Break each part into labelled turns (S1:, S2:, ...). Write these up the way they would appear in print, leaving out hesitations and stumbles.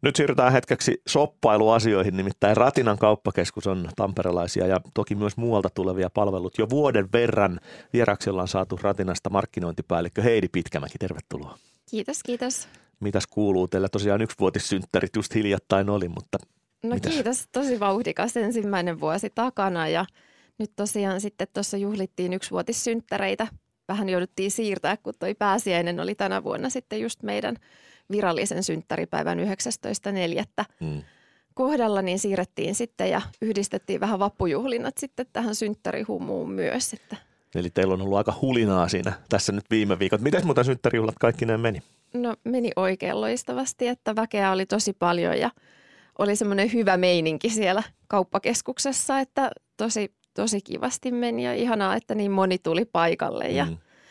S1: Nyt siirrytään hetkeksi shoppailuasioihin, nimittäin Ratinan kauppakeskus on tamperelaisia ja toki myös muualta tulevia palvelut. Jo vuoden verran vieraksi ollaan saatu Ratinasta markkinointipäällikkö Heidi Pitkämäki. Tervetuloa.
S2: Kiitos, kiitos.
S1: Mitäs kuuluu? Teillä tosiaan yksivuotissynttärit just hiljattain oli, mutta mitäs?
S2: Kiitos. Tosi vauhdikas ensimmäinen vuosi takana ja nyt tosiaan sitten tuossa juhlittiin yksivuotissynttäreitä. Vähän jouduttiin siirtää, kun toi pääsiäinen oli tänä vuonna sitten just meidän virallisen synttäripäivän 19.4. Kohdalla, niin siirrettiin sitten ja yhdistettiin vähän vappujuhlinnat sitten tähän synttärihumuun myös. Että.
S1: Eli teillä on ollut aika hulinaa siinä tässä nyt viime viikot. Miten muuten synttärijuhlat kaikki ne meni?
S2: No meni oikein loistavasti, että väkeä oli tosi paljon ja oli semmoinen hyvä meininki siellä kauppakeskuksessa, että tosi kivasti meni ja ihanaa, että niin moni tuli paikalle ja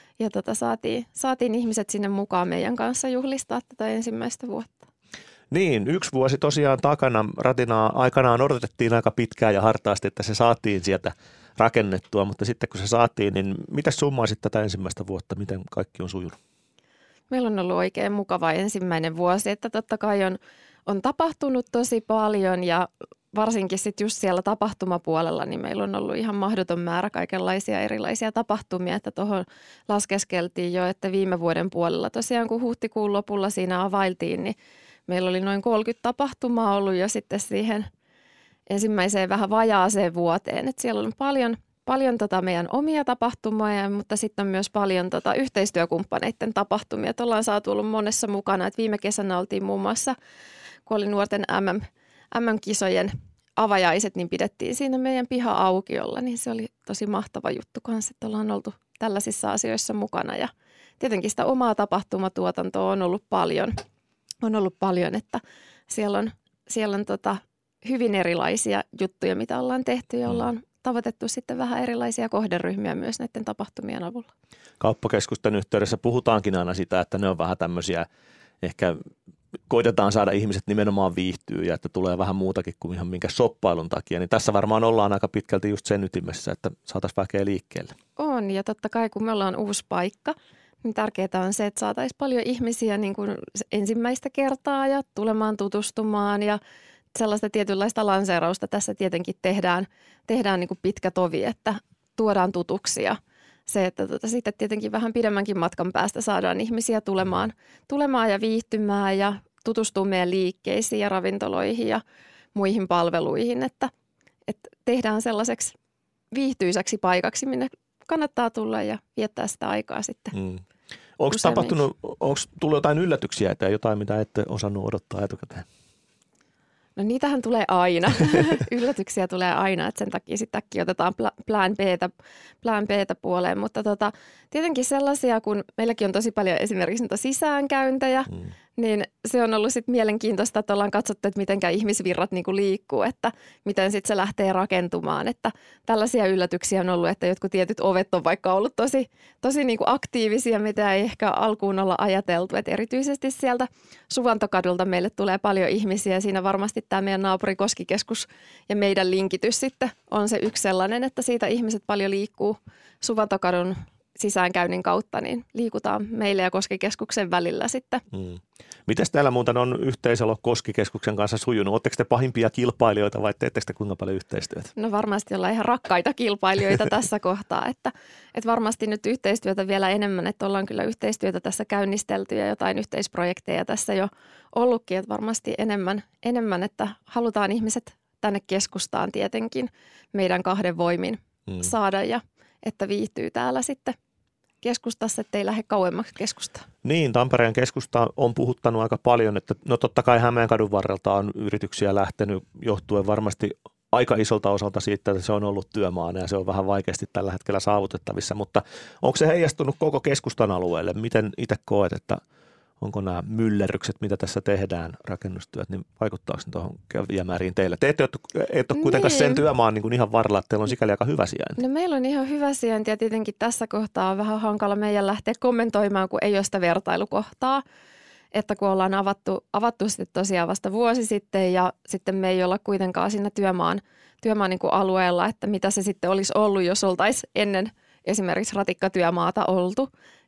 S2: saatiin ihmiset sinne mukaan meidän kanssa juhlistaa tätä ensimmäistä vuotta.
S1: Niin, 1 vuosi tosiaan takana. Ratinaa aikanaan odotettiin aika pitkään ja hartaasti, että se saatiin sieltä rakennettua, mutta sitten kun se saatiin, niin miten summaisit tätä ensimmäistä vuotta? Miten kaikki on sujunut?
S2: Meillä on ollut oikein mukava ensimmäinen vuosi, että totta kai on tapahtunut tosi paljon ja varsinkin sitten just siellä tapahtumapuolella, niin meillä on ollut ihan mahdoton määrä kaikenlaisia erilaisia tapahtumia, että tuohon laskeskeltiin jo, että viime vuoden puolella tosiaan kun huhtikuun lopulla siinä availtiin, niin meillä oli noin 30 tapahtumaa ollut jo sitten siihen ensimmäiseen vähän vajaaseen vuoteen, että siellä on paljon meidän omia tapahtumia, mutta sitten on myös paljon yhteistyökumppaneiden tapahtumia, että ollaan saatu ollut monessa mukana, että viime kesänä oltiin muun muassa, kun oli nuorten MM-kisojen avajaiset, niin pidettiin siinä meidän piha-aukiolla, niin se oli tosi mahtava juttu kanssa, että ollaan oltu tällaisissa asioissa mukana ja tietenkin sitä omaa tapahtumatuotantoa on ollut paljon, että siellä on hyvin erilaisia juttuja, mitä ollaan tehty ja ollaan tavoitettu sitten vähän erilaisia kohderyhmiä myös näiden tapahtumien avulla.
S1: Kauppakeskusten yhteydessä puhutaankin aina sitä, että ne on vähän tämmöisiä, ehkä koitetaan saada ihmiset nimenomaan viihtyä ja että tulee vähän muutakin kuin ihan minkä shoppailun takia. Niin tässä varmaan ollaan aika pitkälti just sen ytimessä, että saataisiin väkeä liikkeelle. On
S2: ja totta kai kun me ollaan uusi paikka, niin tärkeää on se, että saataisiin paljon ihmisiä niin kuin ensimmäistä kertaa ja tulemaan tutustumaan ja sellaista tietynlaista lanseerausta tässä tietenkin tehdään niin kuin pitkä tovi, että tuodaan tutuksia. Se, että sitten tietenkin vähän pidemmänkin matkan päästä saadaan ihmisiä tulemaan ja viihtymään ja tutustumaan meidän liikkeisiin ja ravintoloihin ja muihin palveluihin, että tehdään sellaiseksi viihtyisäksi paikaksi, minne kannattaa tulla ja viettää sitä aikaa sitten.
S1: Onko tullut jotain yllätyksiä tai jotain, mitä ette osannut odottaa etukäteen?
S2: No niitähän tulee aina. Yllätyksiä tulee aina, että sen takia sitten otetaan plan B:tä puoleen. Mutta tietenkin sellaisia, kun meilläkin on tosi paljon esimerkiksi niitä sisäänkäyntejä, niin se on ollut sitten mielenkiintoista, että ollaan katsottu, että mitenkä ihmisvirrat niinku liikkuu, että miten sitten se lähtee rakentumaan. Että tällaisia yllätyksiä on ollut, että jotkut tietyt ovet on vaikka ollut tosi niinku aktiivisia, mitä ei ehkä alkuun olla ajateltu. Et erityisesti sieltä Suvantokadulta meille tulee paljon ihmisiä. Siinä varmasti tämä meidän naapuri Koskikeskus ja meidän linkitys sitten on se yksi sellainen, että siitä ihmiset paljon liikkuu Suvantokadun sisäänkäynnin kautta, niin liikutaan meille ja Koskikeskuksen välillä sitten.
S1: Mites täällä muuten on yhteiselo Koskikeskuksen kanssa sujunut? Oletteko te pahimpia kilpailijoita vai teettekö te kuinka paljon yhteistyötä?
S2: No varmasti ollaan ihan rakkaita kilpailijoita tässä kohtaa, että varmasti nyt yhteistyötä vielä enemmän, että ollaan kyllä yhteistyötä tässä käynnistelty ja jotain yhteisprojekteja tässä jo ollutkin, että varmasti enemmän, että halutaan ihmiset tänne keskustaan tietenkin meidän 2 voimin saada ja että viihtyy täällä sitten keskustassa, ettei lähde kauemmaksi keskustaa.
S1: Niin, Tampereen keskusta on puhuttanut aika paljon, että no totta kai Hämeenkadun varrelta on yrityksiä lähtenyt johtuen varmasti aika isolta osalta siitä, että se on ollut työmaana ja se on vähän vaikeasti tällä hetkellä saavutettavissa, mutta onko se heijastunut koko keskustan alueelle? Miten itse koet, että onko nämä myllerrykset, mitä tässä tehdään, rakennustyöt, niin vaikuttaako ne tuohon kävijämääriin teille? Te ette ole kuitenkaan sen työmaan niin kuin ihan varrella, että teillä on sikäli aika hyvä sijainti.
S2: No meillä on ihan hyvä sijainti ja tietenkin tässä kohtaa on vähän hankala meidän lähteä kommentoimaan, kun ei ole sitä vertailukohtaa. Että kun ollaan avattu sitten tosiaan vasta vuosi sitten ja sitten me ei olla kuitenkaan siinä työmaan niin kuin alueella, että mitä se sitten olisi ollut, jos oltaisiin ennen esimerkiksi ratikkatyömaata oltu.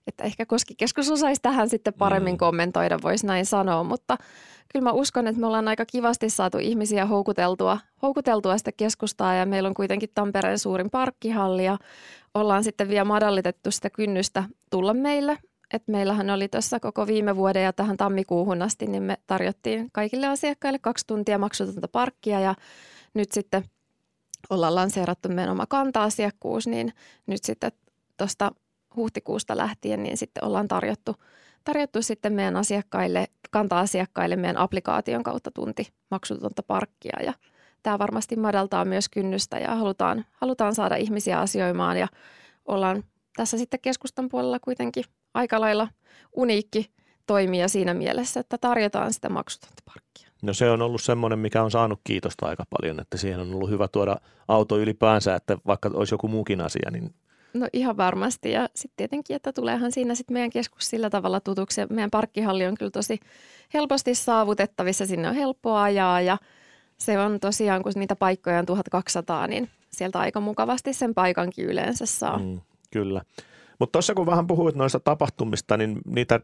S2: Että ehkä Koskikeskus osaisi tähän sitten paremmin kommentoida, voisi näin sanoa, mutta kyllä mä uskon, että me ollaan aika kivasti saatu ihmisiä houkuteltua sitä keskustaa ja meillä on kuitenkin Tampereen suurin parkkihalli ja ollaan sitten vielä madallitettu sitä kynnystä tulla meille. Et meillähän oli tuossa koko viime vuoden ja tähän tammikuuhun asti, niin me tarjottiin kaikille asiakkaille 2 tuntia maksutonta parkkia ja nyt sitten ollaan lanseerattu meidän oma kanta-asiakkuus, niin nyt sitten tuosta huhtikuusta lähtien niin sitten ollaan tarjottu sitten meidän asiakkaille, kanta-asiakkaille meidän applikaation kautta tunti maksutonta parkkia ja tämä varmasti madaltaa myös kynnystä ja halutaan saada ihmisiä asioimaan ja ollaan tässä sitten keskustan puolella kuitenkin aika lailla uniikki toimija siinä mielessä, että tarjotaan sitä maksutonta parkkia.
S1: No se on ollut semmoinen, mikä on saanut kiitosta aika paljon, että siihen on ollut hyvä tuoda auto ylipäänsä, että vaikka olisi joku muukin asia, niin
S2: no ihan varmasti ja sitten tietenkin, että tuleehan siinä sitten meidän keskus sillä tavalla tutuksi. Meidän parkkihalli on kyllä tosi helposti saavutettavissa, sinne on helppo ajaa ja se on tosiaan, kun niitä paikkoja on 1200, niin sieltä aika mukavasti sen paikankin yleensä saa.
S1: Kyllä. Mutta tuossa kun vähän puhuit noista tapahtumista, niin niitä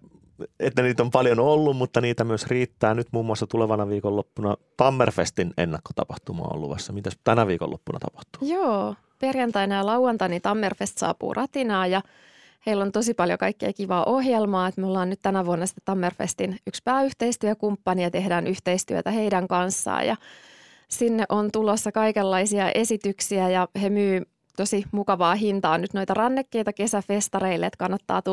S1: on paljon ollut, mutta niitä myös riittää. Nyt muun muassa tulevana viikonloppuna Tammerfestin ennakkotapahtuma on luvassa. Mitäs tänä viikonloppuna tapahtuu?
S2: Joo, perjantaina ja lauantaina Tammerfest saapuu Ratinaan ja heillä on tosi paljon kaikkea kivaa ohjelmaa. Et me ollaan nyt tänä vuonna sitten Tammerfestin yksi pääyhteistyökumppani ja tehdään yhteistyötä heidän kanssaan. Ja sinne on tulossa kaikenlaisia esityksiä ja he myy tosi mukavaa hintaa nyt noita rannekkeita kesäfestareille, että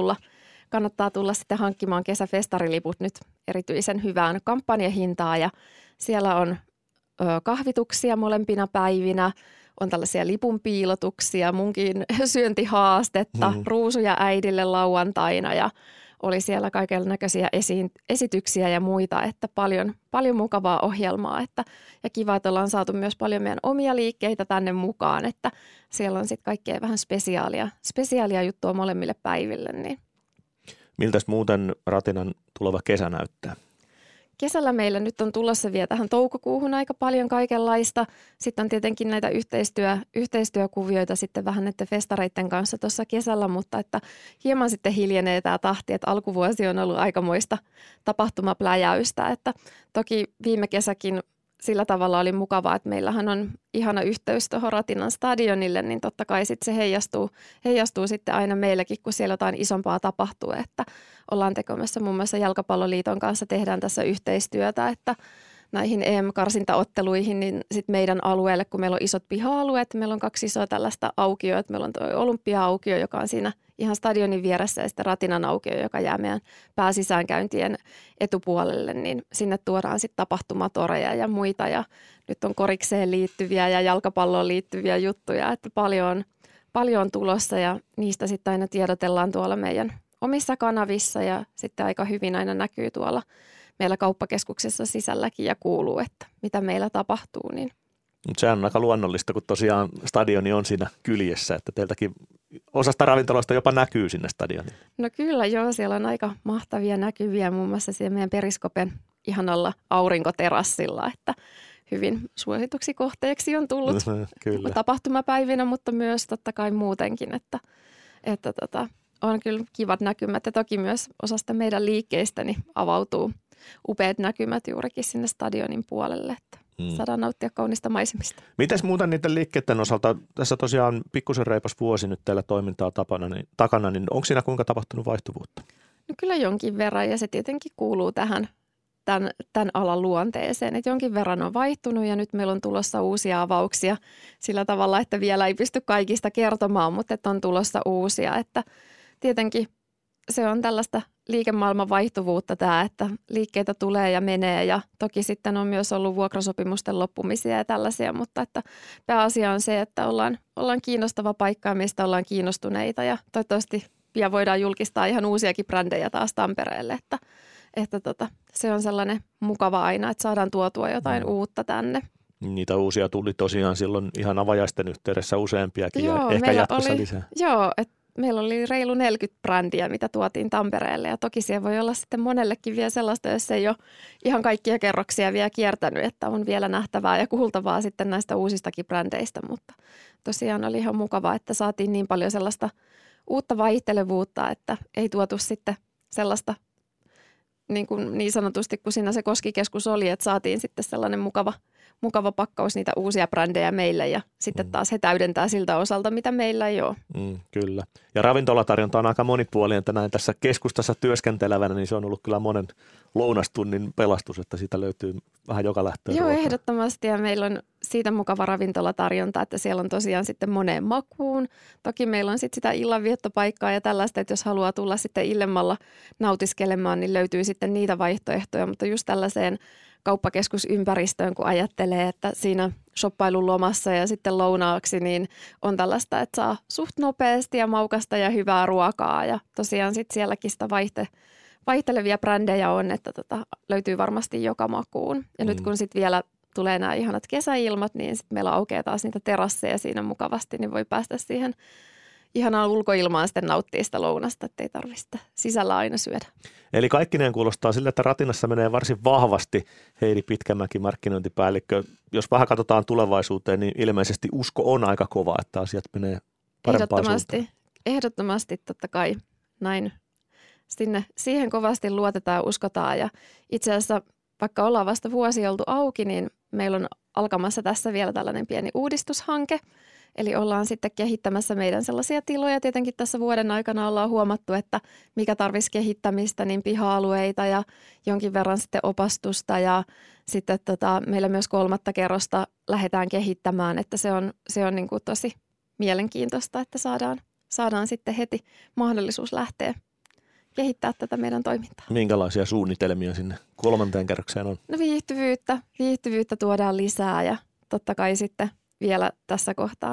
S2: kannattaa tulla sitten hankkimaan kesäfestariliput nyt erityisen hyvään kampanjahintaan ja siellä on kahvituksia molempina päivinä, on tällaisia lipunpiilotuksia, munkin syöntihaastetta, ruusuja äidille lauantaina ja oli siellä kaikennäköisiä esityksiä ja muita, että paljon mukavaa ohjelmaa ja kiva, että ollaan saatu myös paljon meidän omia liikkeitä tänne mukaan, että siellä on sitten kaikkea vähän spesiaalia juttua molemmille päiville. Niin.
S1: Miltäs muuten Ratinan tuleva kesä näyttää?
S2: Kesällä meillä nyt on tulossa vielä tähän toukokuuhun aika paljon kaikenlaista. Sitten on tietenkin näitä yhteistyökuvioita sitten vähän näiden festareiden kanssa tuossa kesällä, mutta että hieman sitten hiljenee tämä tahti, että alkuvuosi on ollut aikamoista tapahtumapläjäystä. Että toki viime kesäkin sillä tavalla oli mukavaa, että meillähän on ihana yhteys tuohon Ratinan stadionille, niin totta kai sitten se heijastuu sitten aina meillekin, kun siellä jotain isompaa tapahtuu, että ollaan tekemässä muun muassa Jalkapalloliiton kanssa tehdään tässä yhteistyötä, että näihin EM-karsintaotteluihin, niin sitten meidän alueelle, kun meillä on isot piha-alueet, meillä on 2 isoa tällaista aukioa, meillä on tuo Olympia-aukio, joka on siinä ihan stadionin vieressä ja sitten Ratinan aukio, joka jää meidän pääsisäänkäyntien etupuolelle, niin sinne tuodaan sitten tapahtumatoreja ja muita ja nyt on korikseen liittyviä ja jalkapalloon liittyviä juttuja, että paljon on tulossa ja niistä sitten aina tiedotellaan tuolla meidän omissa kanavissa ja sitten aika hyvin aina näkyy tuolla meillä kauppakeskuksessa sisälläkin ja kuuluu, että mitä meillä tapahtuu. Niin.
S1: Se on aika luonnollista, kun tosiaan stadioni on siinä kyljessä, että teiltäkin osasta ravintoloista jopa näkyy sinne stadioniin.
S2: No kyllä joo, siellä on aika mahtavia näkyviä muun muassa siellä meidän Periskopen ihanalla aurinkoterassilla, että hyvin suosituksi kohteeksi on tullut tapahtumapäivinä, mutta myös totta kai muutenkin, että on kyllä kivat näkymät ja toki myös osasta meidän liikkeistä niin avautuu upeat näkymät juurikin sinne stadionin puolelle, että saadaan nauttia kaunista maisemista.
S1: Mites muuten niiden liikkeiden osalta, tässä tosiaan pikkusen reipas vuosi nyt teillä toimintaa takana, niin onko siinä kuinka tapahtunut vaihtuvuutta?
S2: No kyllä jonkin verran ja se tietenkin kuuluu tähän tämän alan luonteeseen, että jonkin verran on vaihtunut ja nyt meillä on tulossa uusia avauksia sillä tavalla, että vielä ei pysty kaikista kertomaan, mutta että on tulossa uusia, että tietenkin se on tällaista liikemaailman vaihtuvuutta tämä, että liikkeitä tulee ja menee ja toki sitten on myös ollut vuokrasopimusten loppumisia ja tällaisia, mutta että pääasia on se, että ollaan kiinnostava paikka ja mistä ollaan kiinnostuneita ja toivottavasti pian voidaan julkistaa ihan uusiakin brändejä taas Tampereelle, että se on sellainen mukava aina, että saadaan tuotua jotain uutta tänne.
S1: Niitä uusia tuli tosiaan silloin ihan avajaisten yhteydessä useampiakin ja ehkä jatkossa lisää.
S2: Joo, että meillä oli reilu 40 brändiä, mitä tuotiin Tampereelle ja toki siellä voi olla sitten monellekin vielä sellaista, jos ei ole ihan kaikkia kerroksia vielä kiertänyt, että on vielä nähtävää ja kuultavaa sitten näistä uusistakin brändeistä, mutta tosiaan oli ihan mukavaa, että saatiin niin paljon sellaista uutta vaihtelevuutta, että ei tuotu sitten sellaista niin sanotusti, kun siinä se Koski-keskus oli, että saatiin sitten sellainen mukava pakkaus niitä uusia brändejä meille ja sitten taas he täydentää siltä osalta, mitä meillä ei ole.
S1: Kyllä. Ja ravintolatarjonta on aika monipuolinen, että näin tässä keskustassa työskentelevänä, niin se on ollut kyllä monen lounastunnin pelastus, että siitä löytyy vähän joka lähtöön.
S2: Joo, ehdottomasti ja meillä on siitä mukava ravintolatarjonta, että siellä on tosiaan sitten moneen makuun. Toki meillä on sitten sitä illanviettopaikkaa ja tällaista, että jos haluaa tulla sitten illemmalla nautiskelemaan, niin löytyy sitten niitä vaihtoehtoja, mutta just tällaiseen kauppakeskusympäristöön, kun ajattelee, että siinä shoppailun lomassa ja sitten lounaaksi, niin on tällaista, että saa suht nopeasti ja maukasta ja hyvää ruokaa. Ja tosiaan sitten sielläkin sitä vaihtelevia brändejä on, että löytyy varmasti joka makuun. Ja nyt kun sitten vielä tulee nämä ihanat kesäilmat, niin sitten meillä aukeaa taas niitä terasseja siinä mukavasti, niin voi päästä siihen ihanaan ulkoilmaan sitten nauttia sitä lounasta, ettei tarvitse sisällä aina syödä.
S1: Eli kaikkineen kuulostaa sille, että Ratinassa menee varsin vahvasti Heidi Pitkämäki, markkinointipäällikkö. Jos vähän katsotaan tulevaisuuteen, niin ilmeisesti usko on aika kova, että asiat menee parempaan suuntaan.
S2: Ehdottomasti totta kai näin. Siihen kovasti luotetaan ja uskotaan ja itse asiassa vaikka ollaan vasta vuosi oltu auki, niin meillä on alkamassa tässä vielä tällainen pieni uudistushanke. Eli ollaan sitten kehittämässä meidän sellaisia tiloja. Tietenkin tässä vuoden aikana ollaan huomattu, että mikä tarvitsisi kehittämistä, niin piha-alueita ja jonkin verran sitten opastusta. Ja sitten meillä myös 3. kerrosta lähdetään kehittämään, että se on niin kuin tosi mielenkiintoista, että saadaan sitten heti mahdollisuus lähteä kehittää tätä meidän toimintaa.
S1: Minkälaisia suunnitelmia sinne 3. kerrokseen on?
S2: No viihtyvyyttä tuodaan lisää ja totta kai sitten vielä tässä kohtaa,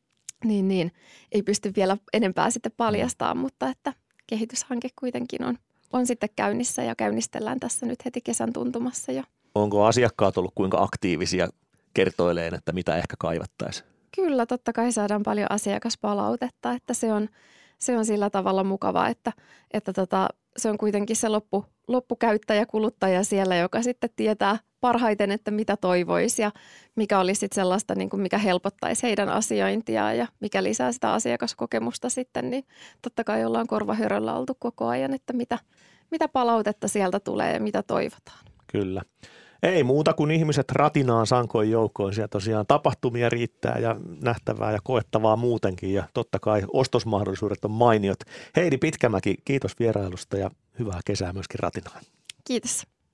S2: niin ei pysty vielä enempää sitten paljastamaan, mutta että kehityshanke kuitenkin on sitten käynnissä ja käynnistellään tässä nyt heti kesän tuntumassa jo.
S1: Onko asiakkaat ollut kuinka aktiivisia kertoileen, että mitä ehkä kaivattaisiin?
S2: Kyllä, totta kai saadaan paljon asiakaspalautetta, että se on sillä tavalla mukava, että se on kuitenkin se loppukäyttäjä, kuluttaja siellä, joka sitten tietää parhaiten, että mitä toivoisi ja mikä olisi sitten sellaista, niin kuin mikä helpottaisi heidän asiointiaan ja mikä lisää sitä asiakaskokemusta sitten, niin totta kai ollaan korvahöröllä oltu koko ajan, että mitä palautetta sieltä tulee ja mitä toivotaan.
S1: Kyllä. Ei muuta kuin ihmiset Ratinaan sankoin joukkoon. Siellä tosiaan tapahtumia riittää ja nähtävää ja koettavaa muutenkin ja totta kai ostosmahdollisuudet on mainiot. Heidi Pitkämäki, kiitos vierailusta ja hyvää kesää myöskin Ratinaan.
S2: Kiitos.